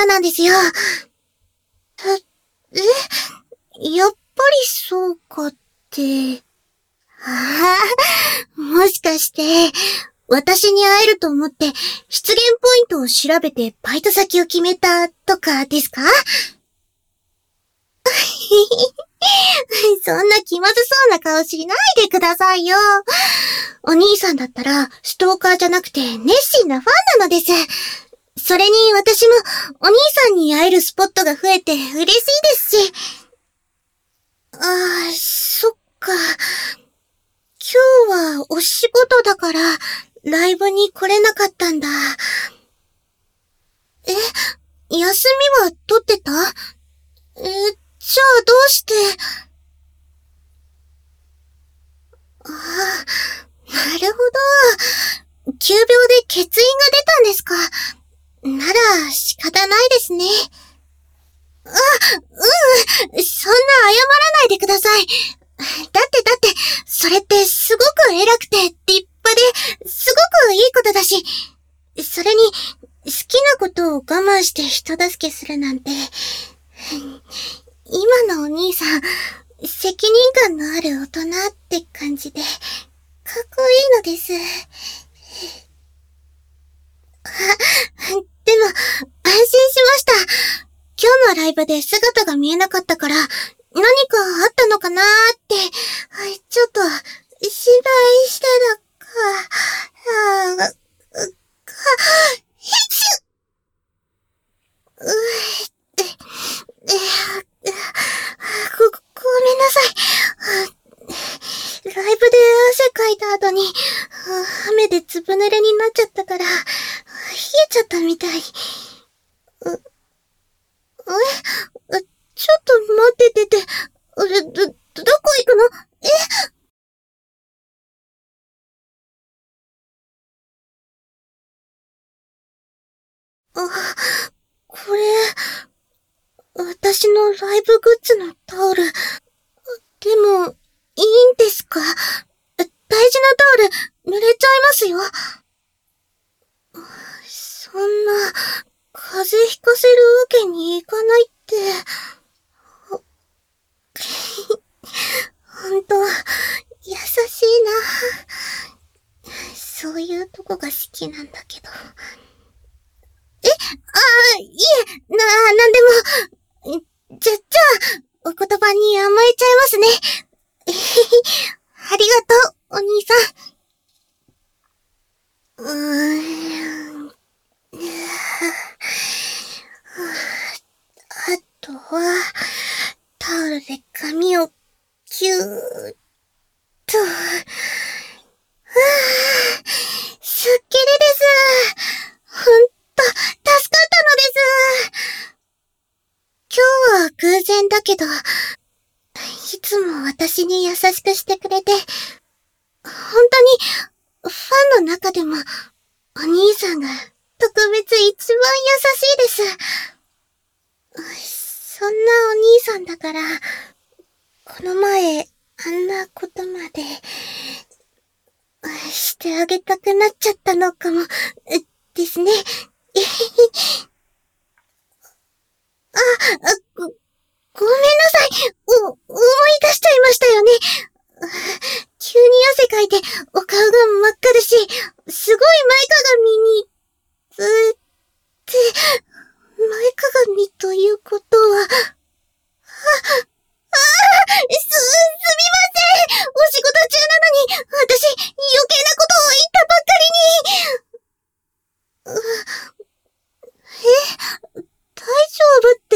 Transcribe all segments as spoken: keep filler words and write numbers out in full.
なんですよ。え、やっぱりそうかって。ああ、もしかして、私に会えると思って出現ポイントを調べてバイト先を決めたとかですか？そんな気まずそうな顔しないでくださいよ。お兄さんだったらストーカーじゃなくて熱心なファンなのです。それに私もお兄さんに会えるスポットが増えて嬉しいですし。ああ、そっか。今日はお仕事だからライブに来れなかったんだ。え、休みは取ってた？え、じゃあどうして？ああ、なるほど。急病で欠員が出たんですか。なら仕方ないですね。あ、うん、そんな謝らないでください。だってだって、それってすごく偉くて立派ですごくいいことだし、それに好きなことを我慢して人助けするなんて、今のお兄さん、責任感のある大人って感じで、かっこいいのです。あ、でも、安心しました。今日のライブで姿が見えなかったから、何かあったのかなーって、ちょっと、心配してたか、あー、か、へっしゅう、うえ、え、え、ご、ごめんなさい。ライブで汗かいた後に、雨でずぶ濡れになっちゃったから、冷えちゃったみたい。う、え、ちょっと待っててて、ど、ど、どこ行くの？え？あ、これ、私のライブグッズのタオル。でも、いいんですか？大事なタオル、濡れちゃいますよ。そんな、風邪ひかせるわけにいかないって。ほんと、優しいな。そういうとこが好きなんだけど。え、ああ、いえ、な、なんでも。じゃ、じゃあ、お言葉に甘えちゃいますね。ありがとう、お兄さん。うーん。あとは、タオルで髪をキューッと。ふぅ、すっきりです。ほんと、助かったのです。今日は偶然だけど、いつも私に優しくしてくれて、本当に、ファンの中でも、お兄さんが特別一番優しいです。そんなお兄さんだから、この前、あんなことまで、してあげたくなっちゃったのかも、ですね。あ、ご、ごめんなさい。お、思い出しちゃいましたよね。急に汗かいて、お顔が真っ赤だし、すごい前かがみに、つ、って、前かがみということは、あ、ああ、す、すみません。お仕事中なのに、私、余計なことを言ったばっかりに。え、大丈夫って。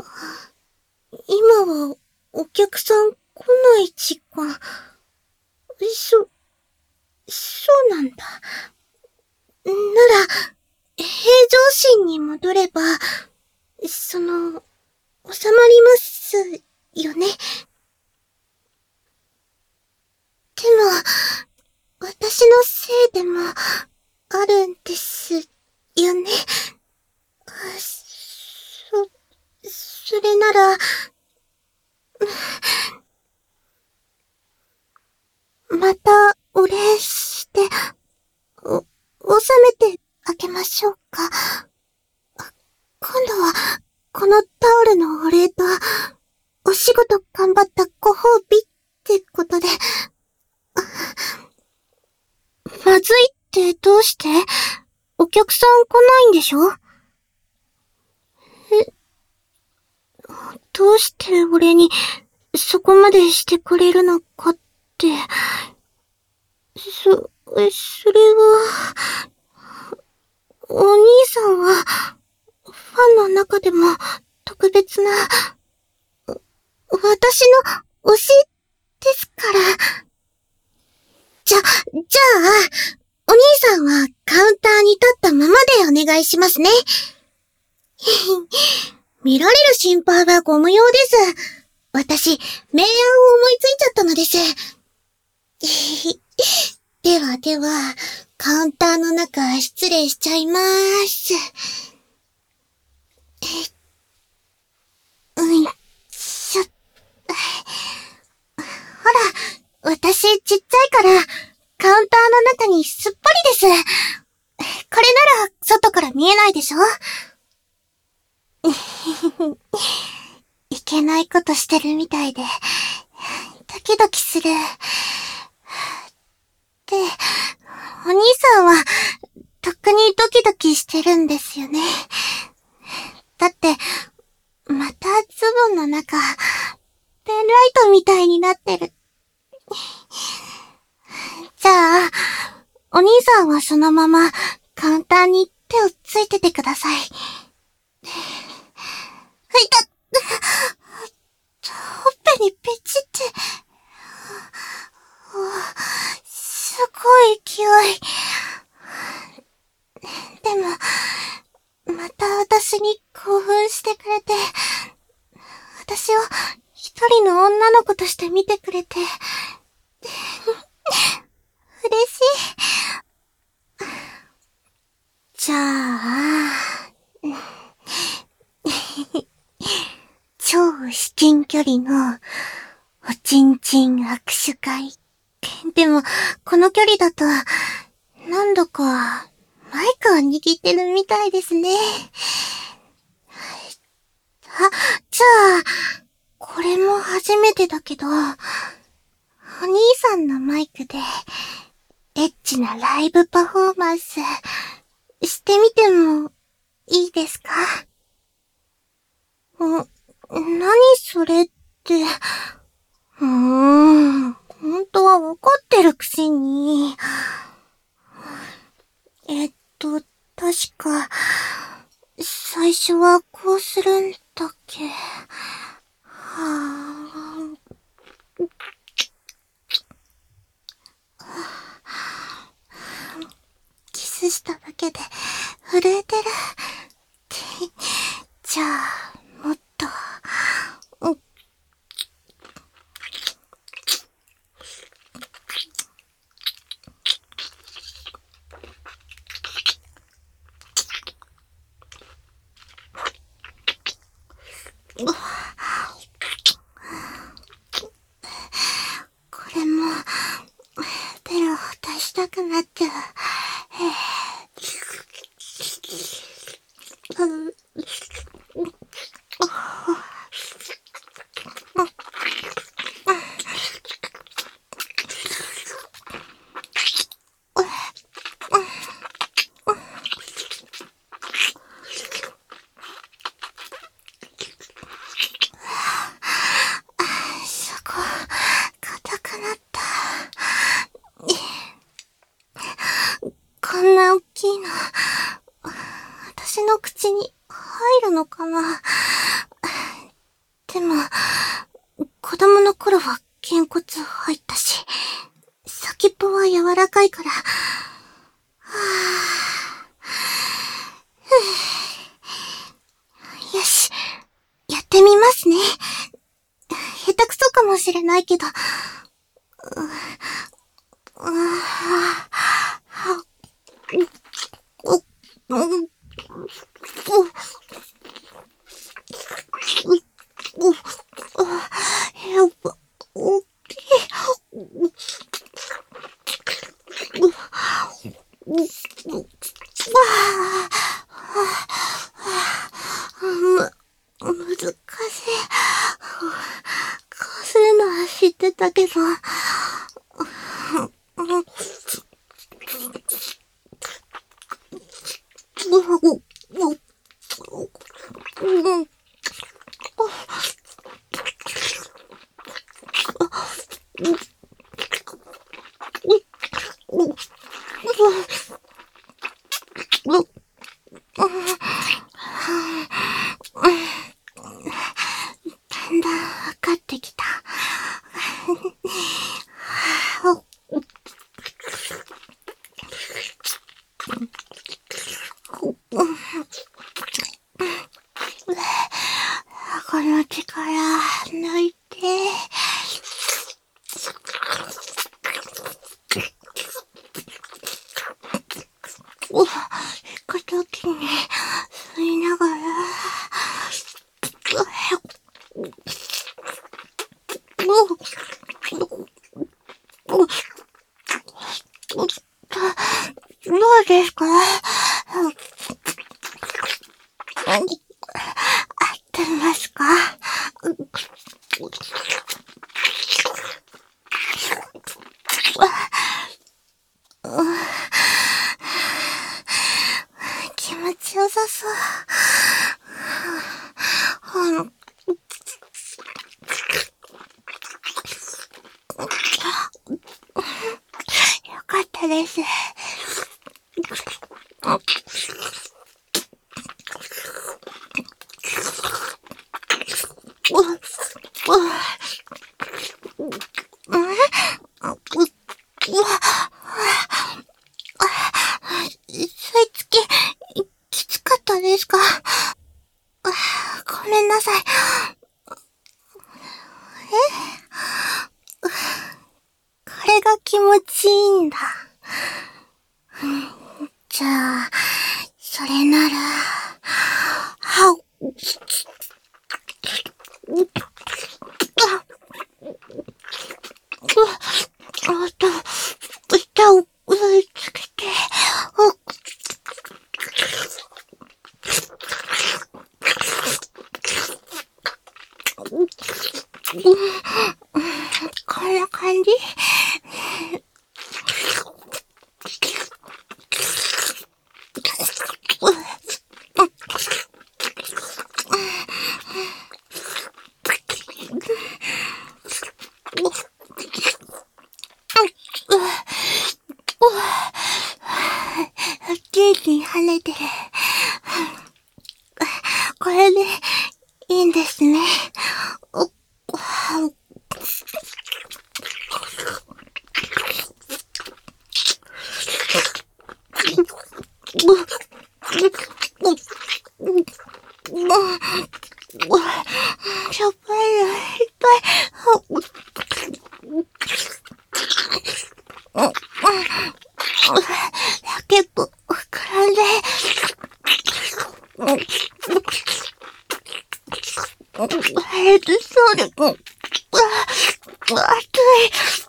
今は、お客さん来ない時間。そ、そうなんだ。なら、平常心に戻れば、その、収まりますよね。でも、私のせいでも、あるんですよね。そ、それなら、またお礼して、お、収めてあげましょうか。 まずいってどうして？お客さん来ないんでしょ？え、どうして俺にそこまでしてくれるのかって。そ、それは、お兄さんは、ファンの中でも特別な、私の推しですから。じゃ、じゃあ、お兄さんはカウンターに立ったままでお願いしますね。見られる心配はご無用です。私、明暗を思いついちゃったのです。ではでは、カウンターの中失礼しちゃいまーす。うん、しょ、ほら、私ちっちゃいから、カウンターの中にすっぽりです。これなら外から見えないでしょ？いけないことしてるみたいで、ドキドキする。で、お兄さんは、特にドキドキしてるんですよね。だって、またズボンの中、ペンライトみたいになってる。じゃあ、お兄さんはそのままカウンターに手をついててください。はいた、ほっぺにペチって。すごい勢い。でも、また私に興奮してくれて、私を一人の女の子として見てくれて、嬉しい。じゃあ、超至近距離のおちんちん握手会。でも、この距離だと、何度かマイクを握ってるみたいですね。あ、じゃあ、これも初めてだけど、お兄さんのマイクで、エッチなライブパフォーマンス、してみても、いいですか？ん、何それって、うーん、本当は怒ってるくせに。えっと、確か、最初はこうするんだっけ。はぁ。キスしただけで震えてる。じゃあ、もっと、うこれも、ベロを出したくなっちゃう。うんそこ、硬くなった。こんな大きいの、私の口に入るのかな。でも、子供の頃は肩骨入ったし、先っぽは柔らかいから、はぁ、よし、やってみますね。下手くそかもしれないけど、う、う、う、う、やっぱ、大きい。む、難しい。こうするのは知ってたけど、 だんだんわかってきた。この力抜いて。お、引くときに吸いながら。どうですか？合ってますか？気持ちよさそう。よかったです。吸い付き、きつかったですか？ごめんなさい。え？これが気持ちいいんだ。じゃあ、それなら、はっ。あと、歌を植え付けて、こんな感じ？元気に跳ねてる。これでいいんですね。しょっぱいのいっぱい。結構膨らんで。えっと、そうで、熱い。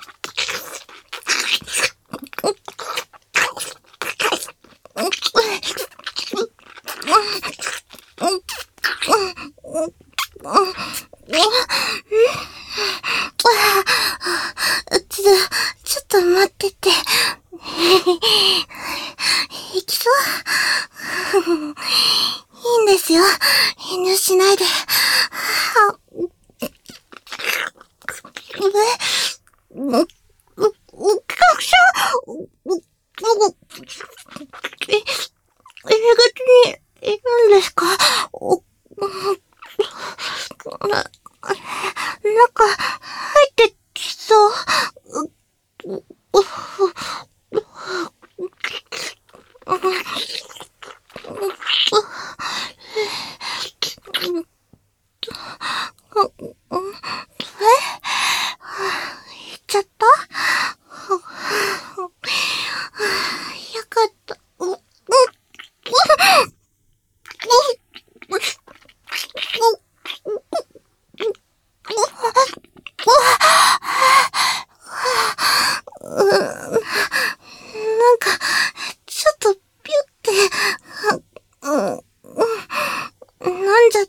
ちょ、ちょっと待ってて。いきそう？いいんですよ。遠慮しないで。え？お、お、お客さん？え、え、別に、いるんですか？お、な、なんか、入ってきそう。言っちゃった？よかった。なんか、ちょっと、ピュって、飲んじゃった。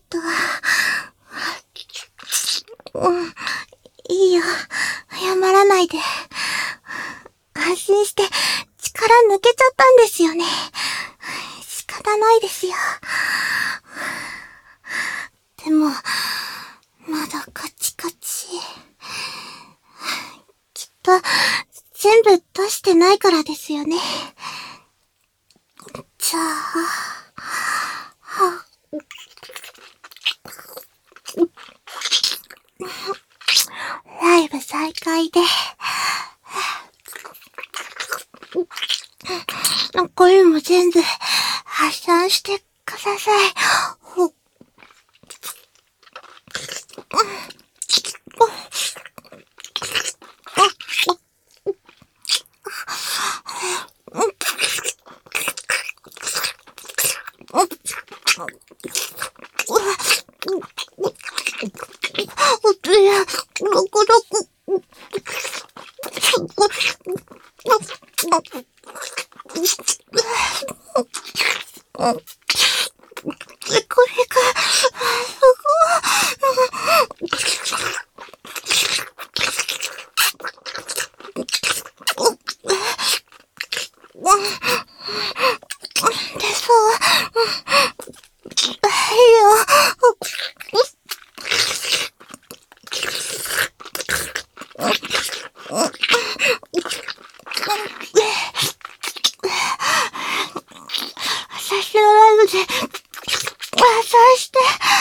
いいよ。謝らないで。安心して力抜けちゃったんですよね。仕方ないですよ。でも、まだカチカチ。きっと、全部出してないからですよね。 じゃあ、ライブ再開で、これも全部発散してください。私のライブで、破産して、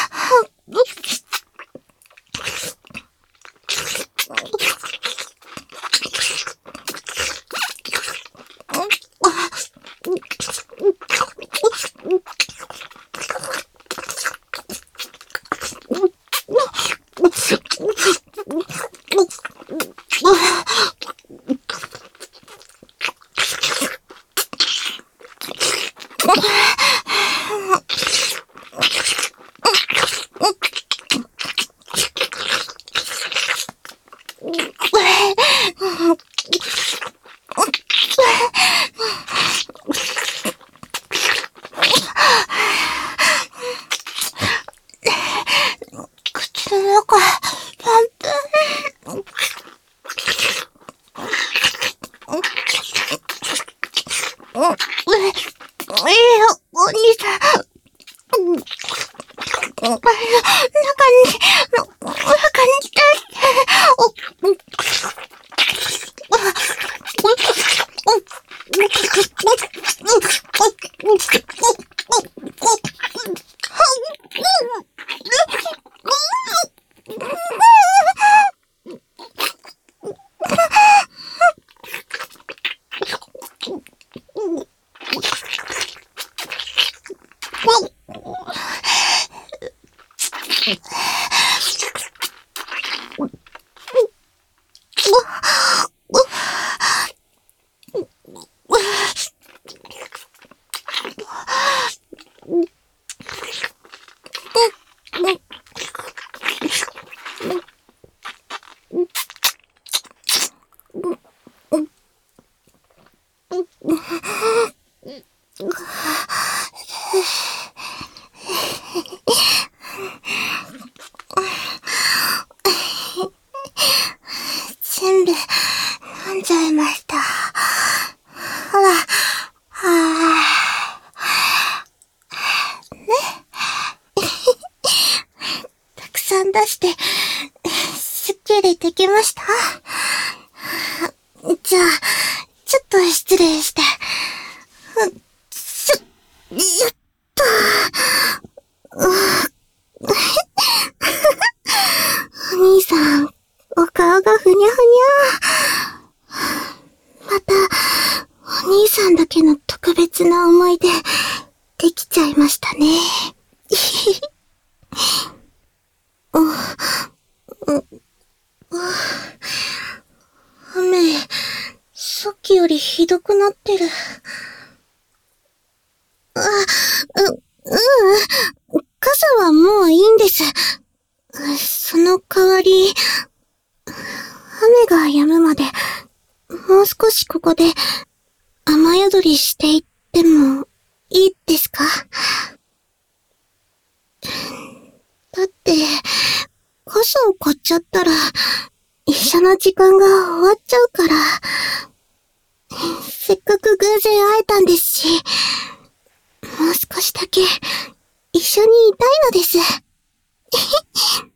口の中、パンパン。ええよ、お兄さん。中に、中にいたい。全部飲んじゃいました。ほら、はぁ。ね。たくさん出して、すっきりできました。じゃあ、ちょっと失礼して。ちょ、やっと。お兄さん、お顔がふにゃふにゃ。また、お兄さんだけの特別な思い出、できちゃいましたね。お、お、お、雨、さっきよりひどくなってる。あ、う、ううん、傘はもういいんです。その代わり、雨が止むまで、もう少しここで雨宿りしていってもいいですか？だって、傘を買っちゃったら、一緒の時間が終わっちゃうから、せっかく偶然会えたんですし、もう少しだけ一緒にいたいのです。